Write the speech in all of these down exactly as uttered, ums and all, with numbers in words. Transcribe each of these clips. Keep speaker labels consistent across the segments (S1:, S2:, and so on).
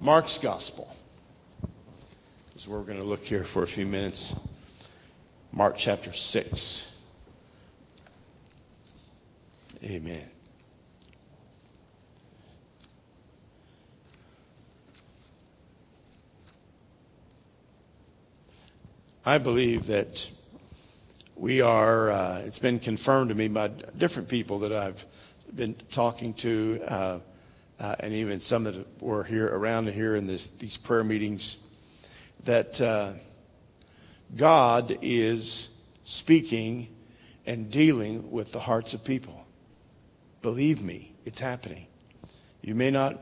S1: Mark's Gospel. This is where we're going to look here for a few minutes. Mark chapter six. Amen. I believe that we are, uh, it's been confirmed to me by different people that I've been talking to, uh, uh, and even some that were here around here in this, these prayer meetings, that uh, God is speaking and dealing with the hearts of people. Believe me, it's happening. You may not,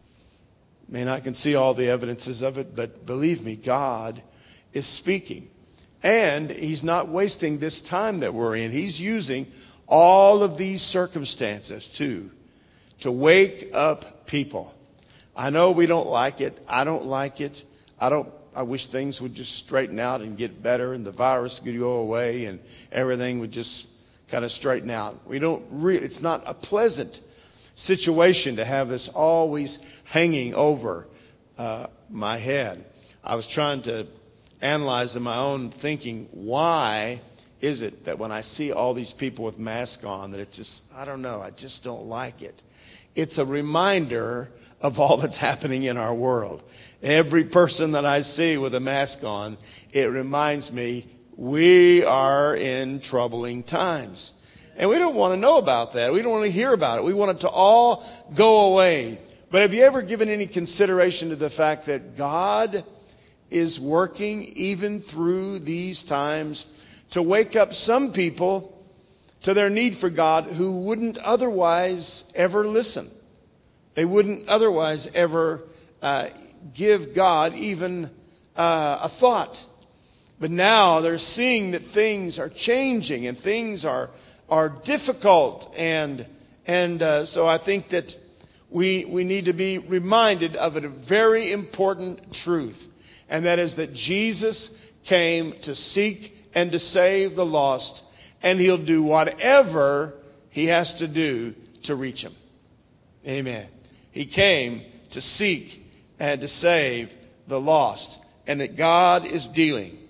S1: may not can see all the evidences of it, but believe me, God is speaking. And he's not wasting this time that we're in. He's using all of these circumstances too to wake up people. I know we don't like it. I don't like it. I don't I wish things would just straighten out and get better and the virus could go away and everything would just kind of straighten out. We don't really, it's not a pleasant situation to have this always hanging over uh, my head. I was trying to analyze in my own thinking, why is it that when I see all these people with masks on, that it just, I don't know, I just don't like it. It's a reminder of all that's happening in our world. Every person that I see with a mask on, it reminds me we are in troubling times. And we don't want to know about that. We don't want to hear about it. We want it to all go away. But have you ever given any consideration to the fact that God is working even through these times to wake up some people to their need for God who wouldn't otherwise ever listen? They wouldn't otherwise ever uh, give God even uh, a thought. But now they're seeing that things are changing and things are are difficult. And and uh, so I think that we we need to be reminded of a very important truth. And that is that Jesus came to seek and to save the lost. And he'll do whatever he has to do to reach them. Amen. He came to seek and to save the lost. And that God is dealing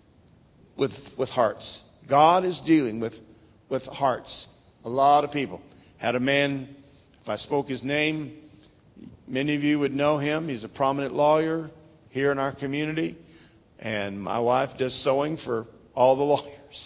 S1: with, with hearts. God is dealing with, with hearts. A lot of people. Had a man, if I spoke his name, many of you would know him. He's a prominent lawyer here in our community. And my wife does sewing for all the lawyers.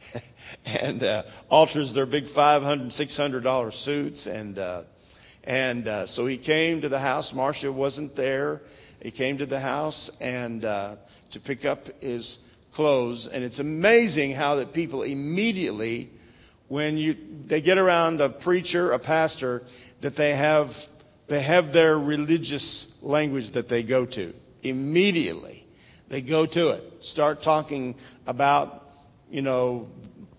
S1: and uh, alters their big five hundred dollars, six hundred dollars suits. And uh, and uh, so he came to the house. Marcia wasn't there. He came to the house and uh, to pick up his clothes. And it's amazing how that people immediately, when you they get around a preacher, a pastor, that they have they have their religious language that they go to. Immediately, they go to it. Start talking about, you know,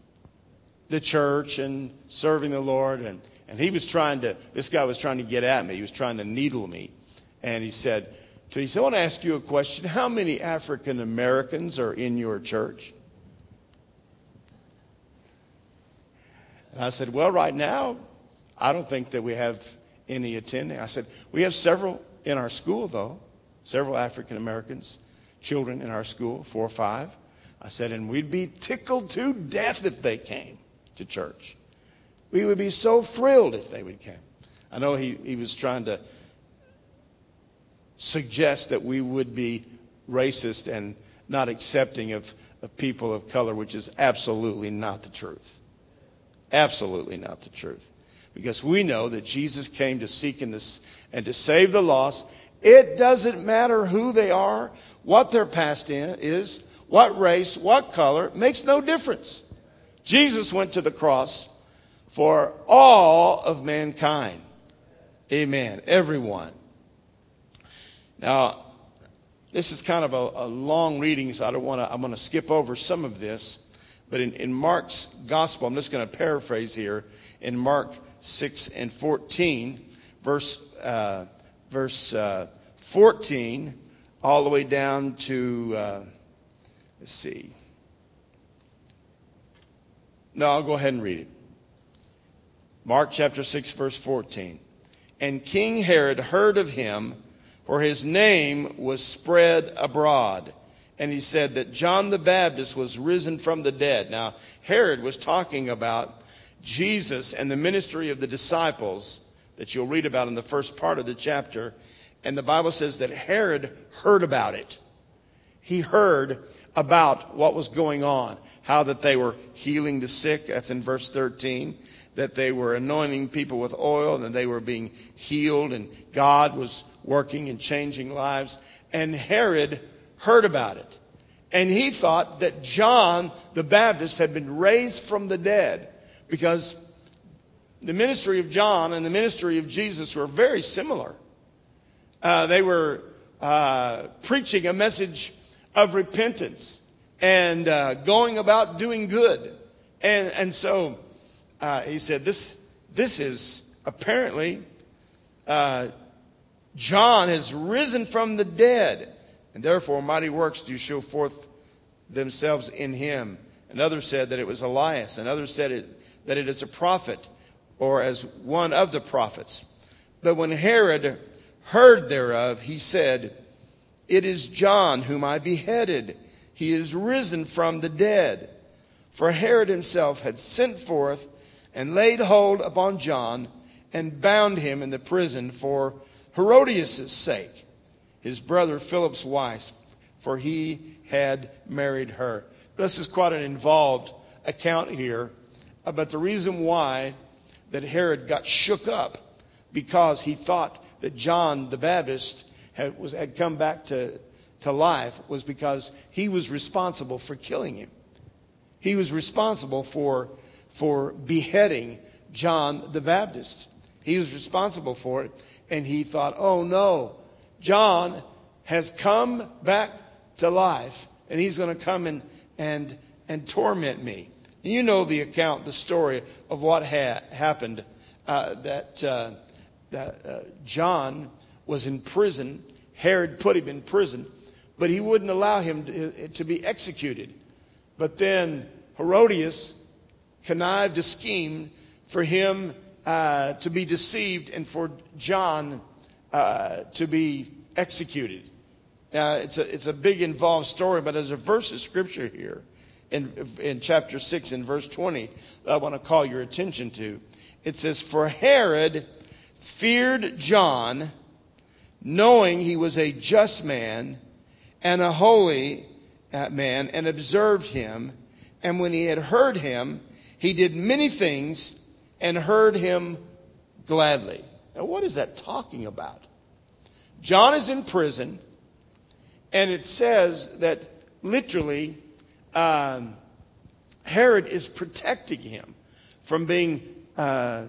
S1: the church and serving the Lord. And, and he was trying to, this guy was trying to get at me. He was trying to needle me. And he said, he said, I want to ask you a question. How many African Americans are in your church? And I said, well, right now, I don't think that we have any attending. I said, we have several in our school, though. Several African Americans, children in our school, four or five. I said, and we'd be tickled to death if they came to church. We would be so thrilled if they would come. I know he, he was trying to suggest that we would be racist and not accepting of, of people of color, which is absolutely not the truth. Absolutely not the truth. Because we know that Jesus came to seek in this and to save the lost. It doesn't matter who they are, what their past is, what race, what color. It makes no difference. Jesus went to the cross for all of mankind. Amen. Everyone. Now, this is kind of a, a long reading, so I don't want to, I'm going to skip over some of this. But in, in Mark's gospel, I'm just going to paraphrase here. In Mark six and fourteen, verse uh, verse uh, fourteen, all the way down to, uh, let's see. No, I'll go ahead and read it. Mark chapter six, verse fourteen. And King Herod heard of him for his name was spread abroad. And he said that John the Baptist was risen from the dead. Now, Herod was talking about Jesus and the ministry of the disciples that you'll read about in the first part of the chapter. And the Bible says that Herod heard about it. He heard about what was going on, how that they were healing the sick. That's in verse thirteen. That they were anointing people with oil and they were being healed and God was working and changing lives. And Herod heard about it. And he thought that John the Baptist had been raised from the dead, because the ministry of John and the ministry of Jesus were very similar. Uh, they were uh, preaching a message of repentance and uh, going about doing good. And, and so uh, he said, this, this is apparently, uh, John has risen from the dead, and therefore mighty works do show forth themselves in him. And others said that it was Elias, and others said it, that it is a prophet, or as one of the prophets. But when Herod heard thereof, he said, it is John whom I beheaded. He is risen from the dead. For Herod himself had sent forth and laid hold upon John and bound him in the prison for Herodias' sake, his brother Philip's wife, for he had married her. This is quite an involved account here. But the reason why that Herod got shook up, because he thought that John the Baptist had, was, had come back to, to life, was because he was responsible for killing him. He was responsible for, for beheading John the Baptist. He was responsible for it. And he thought, oh no, John has come back to life, and he's going to come and, and, and torment me. You know the account, the story of what ha- happened, uh, that, uh, that uh, John was in prison. Herod put him in prison, but he wouldn't allow him to, to be executed. But then Herodias connived a scheme for him uh, to be deceived and for John uh, to be executed. Now, it's a, it's a big involved story, but there's a verse of scripture here in, in chapter six and verse twenty that I want to call your attention to. It says, for Herod feared John, knowing he was a just man and a holy man, and observed him. And when he had heard him, he did many things and heard him gladly. Now, what is that talking about? John is in prison, and it says that literally um, Herod is protecting him from being uh,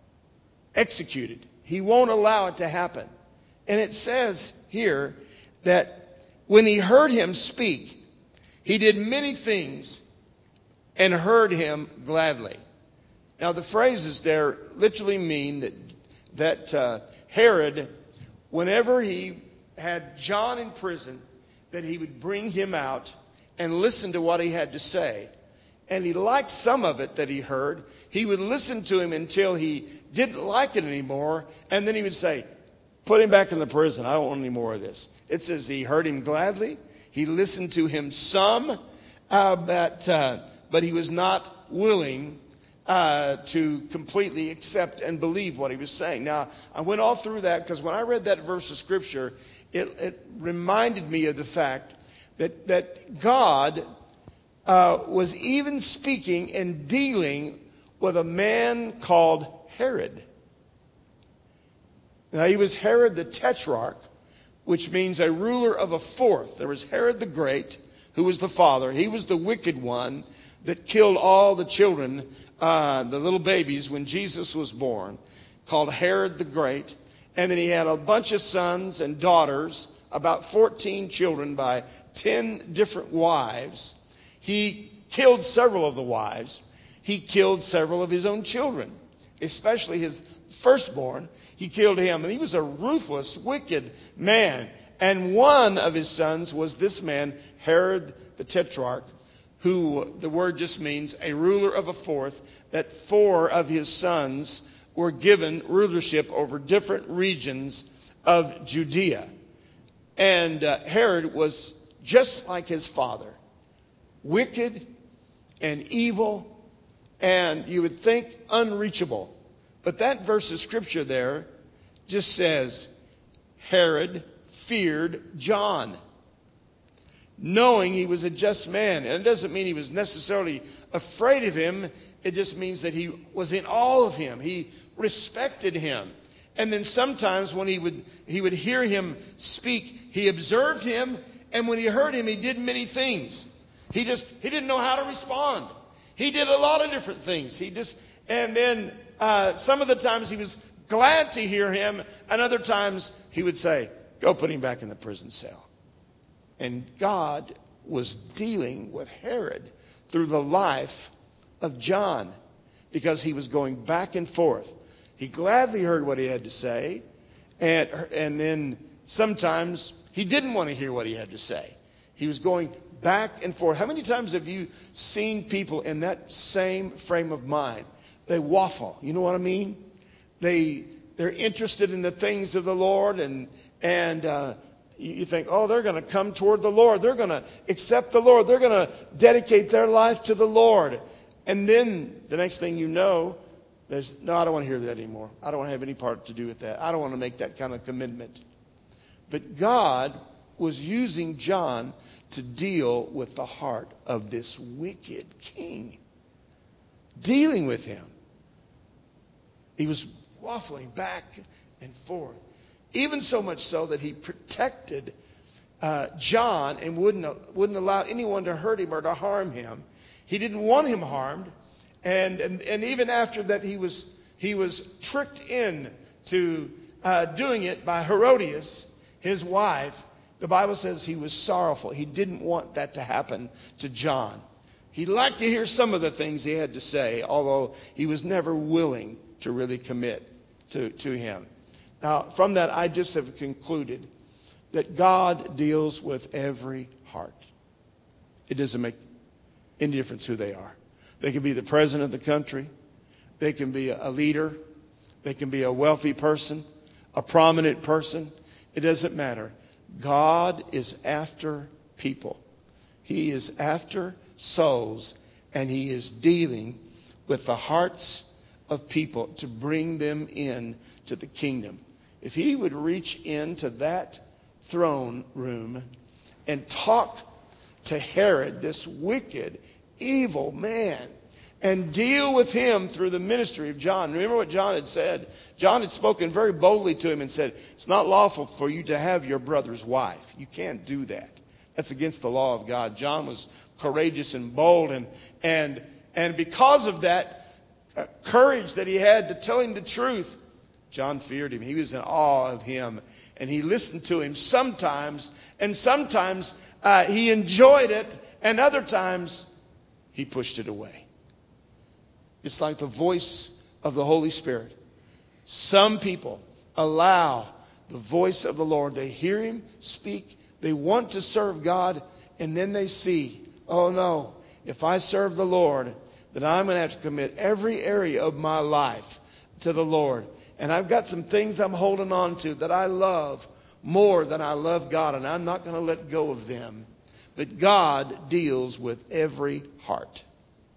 S1: executed. He won't allow it to happen. And it says here that when he heard him speak, he did many things and heard him gladly. Now, the phrases there literally mean that, that uh, Herod, whenever he had John in prison, that he would bring him out and listen to what he had to say. And he liked some of it that he heard. He would listen to him until he didn't like it anymore. And then he would say, put him back in the prison. I don't want any more of this. It says he heard him gladly. He listened to him some, uh, but, uh, but he was not willing uh, to completely accept and believe what he was saying. Now, I went all through that because when I read that verse of scripture, it, it reminded me of the fact that, that God uh, was even speaking and dealing with a man called Herod. Now, he was Herod the Tetrarch, which means a ruler of a fourth. There was Herod the Great, who was the father. He was the wicked one that killed all the children, uh, the little babies, when Jesus was born, called Herod the Great. And then he had a bunch of sons and daughters, about fourteen children by ten different wives. He killed several of the wives. He killed several of his own children, especially his firstborn. He killed him, and he was a ruthless, wicked man. And one of his sons was this man, Herod the Tetrarch, who the word just means a ruler of a fourth, that four of his sons were given rulership over different regions of Judea. And uh, Herod was just like his father, wicked and evil, and you would think unreachable. But that verse of scripture there just says, Herod feared John, knowing he was a just man. And it doesn't mean he was necessarily afraid of him. It just means that he was in awe of him. He respected him. And then sometimes when he would he would hear him speak, he observed him, and when he heard him, he did many things. He just he didn't know how to respond. He did a lot of different things. He just and then uh, some of the times he was glad to hear him, and other times he would say, "Go put him back in the prison cell." And God was dealing with Herod through the life of John, because he was going back and forth. He gladly heard what he had to say, and, and then sometimes he didn't want to hear what he had to say. He was going back and forth. How many times have you seen people in that same frame of mind? They waffle. You know what I mean? They, they're interested in the things of the Lord, and, and uh, you think, oh, they're going to come toward the Lord. They're going to accept the Lord. They're going to dedicate their life to the Lord. And then the next thing you know, there's, no, I don't want to hear that anymore. I don't want to have any part to do with that. I don't want to make that kind of commitment. But God was using John to deal with the heart of this wicked king. Dealing with him. He was waffling back and forth. Even so much so that he protected uh, John and wouldn't, wouldn't allow anyone to hurt him or to harm him. He didn't want him harmed. And, and, and even after that, he was, he was tricked in to uh, doing it by Herodias, his wife. The Bible says he was sorrowful. He didn't want that to happen to John. He liked to hear some of the things he had to say, although he was never willing to really commit to, to him. Now, from that, I just have concluded that God deals with every heart. It doesn't make any difference who they are. They can be the president of the country. They can be a leader. They can be a wealthy person, a prominent person. It doesn't matter. God is after people. He is after souls, and he is dealing with the hearts of people to bring them in to the kingdom. If he would reach into that throne room and talk to Herod, this wicked, evil man, and deal with him through the ministry of John. Remember what John had said? John had spoken very boldly to him and said, it's not lawful for you to have your brother's wife. You can't do that. That's against the law of God. John was courageous and bold, and and and because of that uh, courage that he had to tell him the truth, John feared him. He was in awe of him, and he listened to him sometimes, and sometimes uh, he enjoyed it, and other times he pushed it away. It's like the voice of the Holy Spirit. Some people allow the voice of the Lord. They hear him speak. They want to serve God. And then they see, oh no, if I serve the Lord, then I'm going to have to commit every area of my life to the Lord. And I've got some things I'm holding on to that I love more than I love God. And I'm not going to let go of them. But God deals with every heart.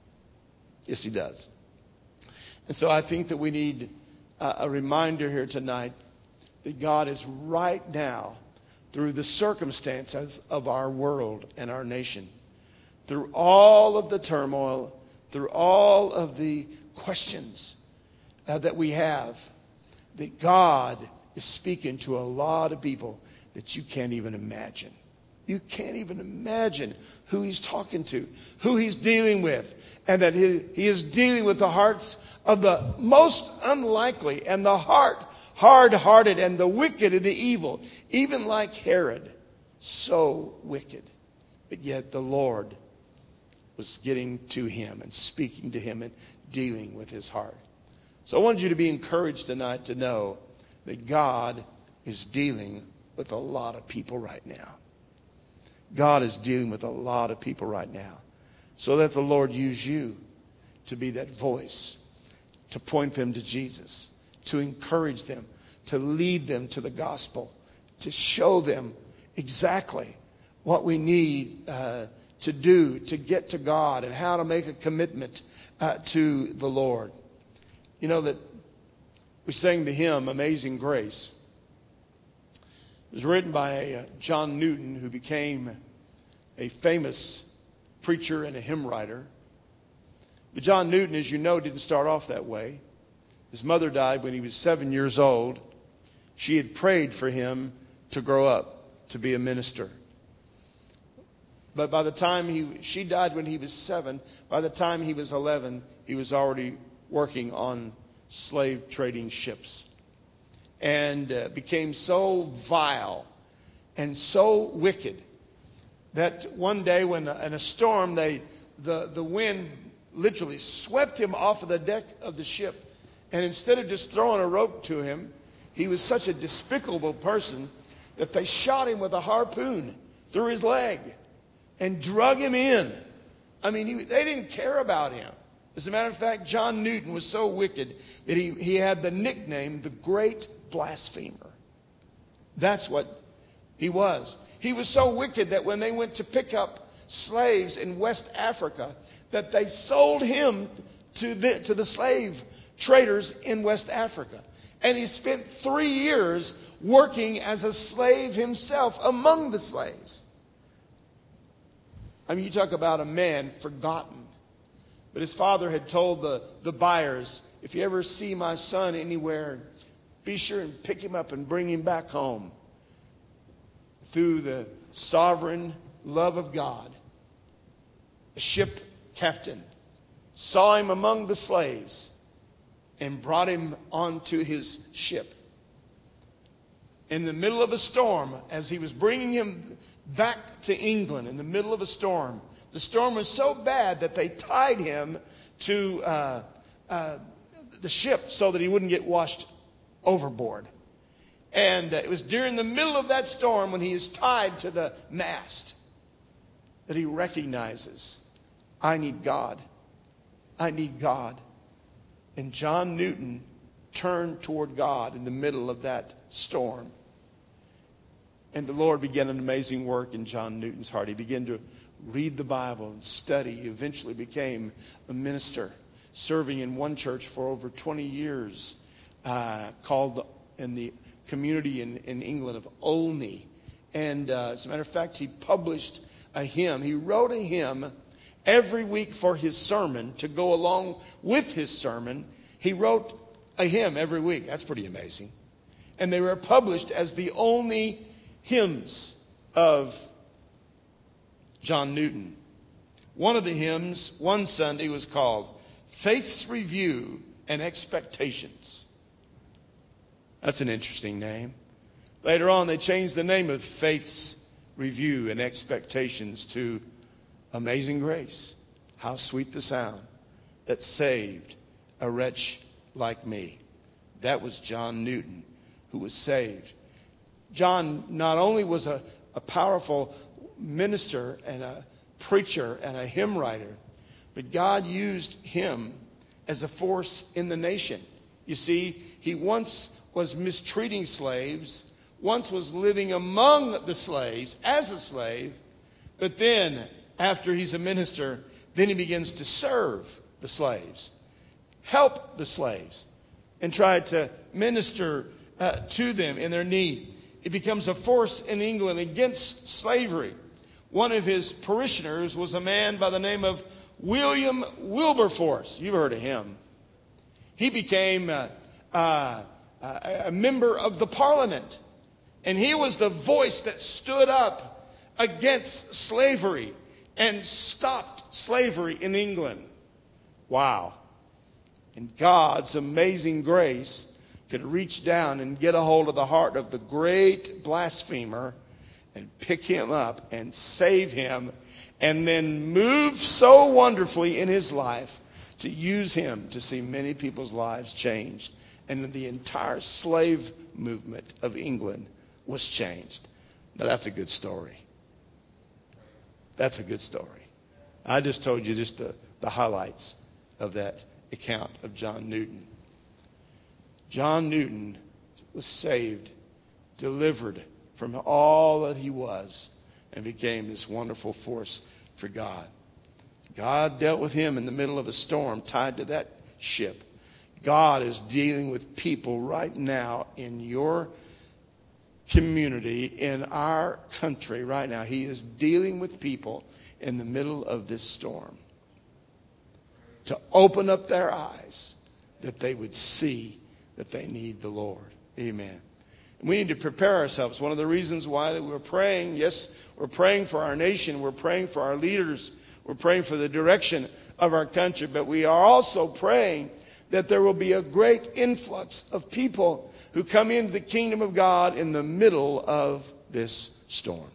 S1: Yes, he does. And so I think that we need a reminder here tonight that God is right now, through the circumstances of our world and our nation, through all of the turmoil, through all of the questions uh, that we have, that God is speaking to a lot of people that you can't even imagine. You can't even imagine who he's talking to, who he's dealing with, and that he, he is dealing with the hearts of the most unlikely and the heart, hard-hearted and the wicked and the evil, even like Herod, so wicked. But yet the Lord was getting to him and speaking to him and dealing with his heart. So I wanted you to be encouraged tonight to know that God is dealing with a lot of people right now. God is dealing with a lot of people right now. So let the Lord use you to be that voice, to point them to Jesus, to encourage them, to lead them to the gospel, to show them exactly what we need uh, to do to get to God and how to make a commitment uh, to the Lord. You know that we sang the hymn, Amazing Grace. It was written by uh, John Newton, who became a famous preacher and a hymn writer. But John Newton, as you know, didn't start off that way. His mother died when he was seven years old. She had prayed for him to grow up to be a minister. But by the time he, she died when he was seven, by the time he was eleven, he was already working on slave trading ships. And uh, became so vile and so wicked that one day when uh, in a storm, they the, the wind literally swept him off of the deck of the ship. And instead of just throwing a rope to him, he was such a despicable person that they shot him with a harpoon through his leg and drug him in. I mean, he, they didn't care about him. As a matter of fact, John Newton was so wicked that he, he had the nickname, the Great Blasphemer. That's what he was. He was so wicked that when they went to pick up slaves in West Africa, that they sold him to the, to the slave traders in West Africa. And he spent three years working as a slave himself among the slaves. I mean, you talk about a man forgotten. But his father had told the, the buyers, if you ever see my son anywhere, be sure and pick him up and bring him back home. Through the sovereign love of God, the ship captain saw him among the slaves and brought him onto his ship. In the middle of a storm, as he was bringing him back to England, in the middle of a storm, the storm was so bad that they tied him to uh, uh, the ship so that he wouldn't get washed overboard. And uh, it was during the middle of that storm, when he is tied to the mast, that he recognizes, I need God. I need God. And John Newton turned toward God in the middle of that storm. And the Lord began an amazing work in John Newton's heart. He began to read the Bible and study. He eventually became a minister, serving in one church for over twenty years, uh, called in the community in, in England of Olney. And uh, as a matter of fact, he published a hymn. He wrote a hymn every week for his sermon to go along with his sermon. He wrote a hymn every week. That's pretty amazing. And they were published as the only hymns of John Newton. One of the hymns, one Sunday, was called Faith's Review and Expectations. That's an interesting name. Later on, they changed the name of Faith's Review and Expectations to Amazing Grace. How sweet the sound that saved a wretch like me. That was John Newton, who was saved. John not only was a, a powerful minister and a preacher and a hymn writer, but God used him as a force in the nation. You see, he once was mistreating slaves, once was living among the slaves as a slave, but then, after he's a minister, then he begins to serve the slaves, help the slaves, and try to minister uh, to them in their need. He becomes a force in England against slavery. One of his parishioners was a man by the name of William Wilberforce. You've heard of him. He became uh, uh, a member of the Parliament. And he was the voice that stood up against slavery and stopped slavery in England. Wow. And God's amazing grace could reach down and get a hold of the heart of the great blasphemer and pick him up and save him, and then move so wonderfully in his life to use him to see many people's lives changed. And the entire slave movement of England was changed. Now that's a good story. That's a good story. I just told you just the, the highlights of that account of John Newton. John Newton was saved, delivered, from all that he was and became this wonderful force for God. God dealt with him in the middle of a storm tied to that ship. God is dealing with people right now in your community, in our country right now. He is dealing with people in the middle of this storm to open up their eyes that they would see that they need the Lord. Amen. We need to prepare ourselves. One of the reasons why we're praying, yes, we're praying for our nation, we're praying for our leaders, we're praying for the direction of our country, but we are also praying that there will be a great influx of people who come into the kingdom of God in the middle of this storm.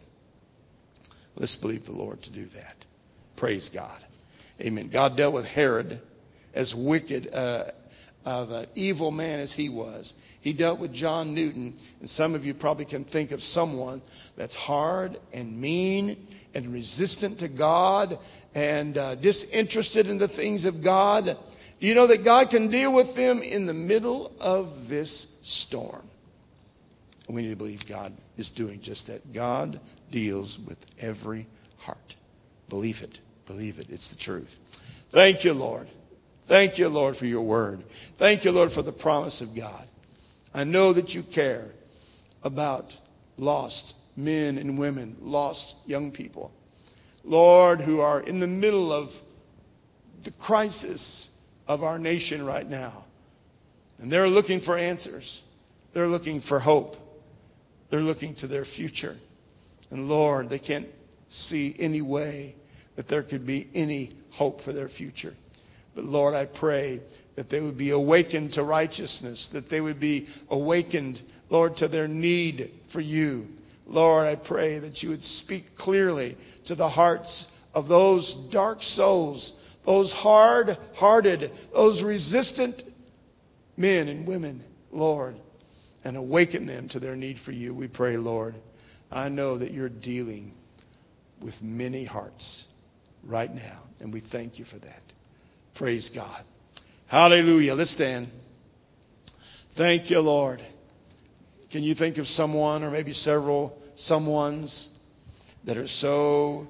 S1: Let's believe the Lord to do that. Praise God. Amen. God dealt with Herod, as wicked uh, of an evil man as he was. He dealt with John Newton, and some of you probably can think of someone that's hard and mean and resistant to God and uh, disinterested in the things of God. Do you know that God can deal with them in the middle of this storm? And we need to believe God is doing just that. God deals with every heart. Believe it. Believe it. It's the truth. Thank you, Lord. Thank you, Lord, for your word. Thank you, Lord, for the promise of God. I know that you care about lost men and women, lost young people, Lord, who are in the middle of the crisis of our nation right now. And they're looking for answers. They're looking for hope. They're looking to their future. And Lord, they can't see any way that there could be any hope for their future. But Lord, I pray that they would be awakened to righteousness, that they would be awakened, Lord, to their need for you. Lord, I pray that you would speak clearly to the hearts of those dark souls, those hard-hearted, those resistant men and women, Lord, and awaken them to their need for you. We pray, Lord, I know that you're dealing with many hearts right now, and we thank you for that. Praise God. Hallelujah. Let's stand. Thank you, Lord. Can you think of someone or maybe several someones that are so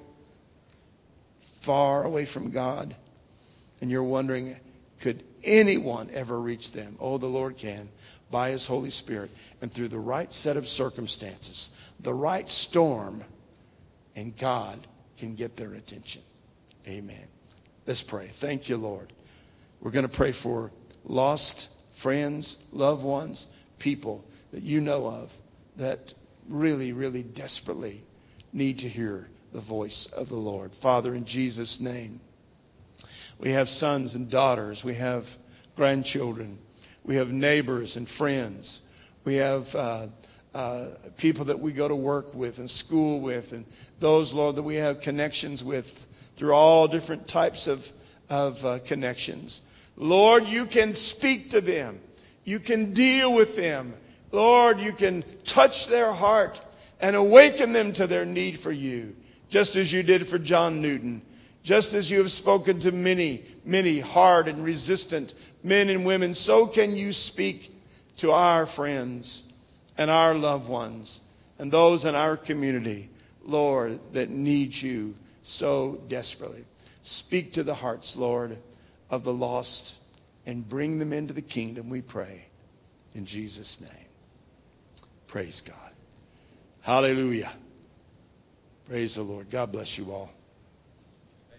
S1: far away from God and you're wondering, could anyone ever reach them? Oh, the Lord can, by his Holy Spirit and through the right set of circumstances, the right storm, and God can get their attention. Amen. Let's pray. Thank you, Lord. We're going to pray for lost friends, loved ones, people that you know of that really, really desperately need to hear the voice of the Lord. Father, in Jesus' name, we have sons and daughters. We have grandchildren. We have neighbors and friends. We have uh, uh, people that we go to work with and school with, and those, Lord, that we have connections with through all different types of, of uh, connections. Lord, you can speak to them. You can deal with them. Lord, you can touch their heart and awaken them to their need for you, just as you did for John Newton, just as you have spoken to many, many hard and resistant men and women, so can you speak to our friends and our loved ones and those in our community, Lord, that need you so desperately. Speak to the hearts, Lord, of the lost and bring them into the kingdom, we pray, in Jesus' name. Praise God. Hallelujah. Praise the Lord. God bless you all.